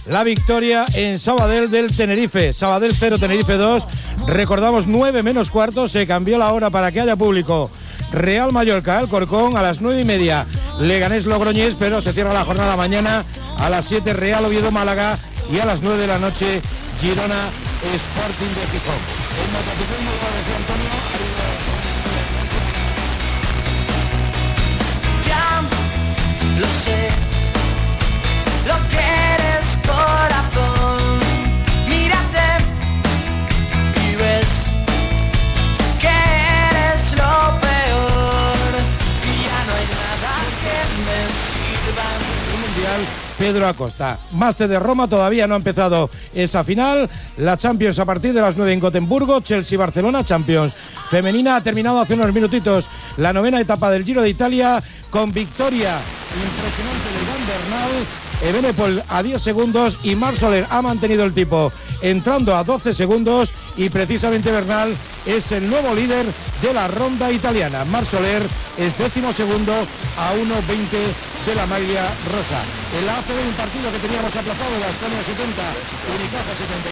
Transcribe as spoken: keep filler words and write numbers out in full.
la victoria en Sabadell del Tenerife. Sabadell cero, Tenerife dos. Recordamos nueve menos cuarto, se cambió la hora para que haya público. Real Mallorca, Alcorcón, a las nueve y media. Leganés Logroñés, pero se cierra la jornada mañana a las siete, Real Oviedo Málaga, y a las nueve de la noche Girona Sporting de Gijón. El motociclismo, como decía Antonio, ya lo sé, lo que eres, corazón, mírate y ves que eres lo peor y ya no hay nada que me sirva. el Mundial, Pedro Acosta. Máster de Roma, todavía no ha empezado esa final. La Champions a partir de las nueve en Gotemburgo. Chelsea-Barcelona, Champions femenina. Ha terminado hace unos minutitos la novena etapa del Giro de Italia con victoria impresionante de Egan Bernal. Evenepoel a diez segundos y Marc Soler ha mantenido el tipo entrando a doce segundos, y precisamente Bernal es el nuevo líder de la ronda italiana. Marc Soler es décimo segundo a uno veinte de la maglia rosa. En la A C B, un partido que teníamos aplazado, Baskonia setenta, Unicaja setenta.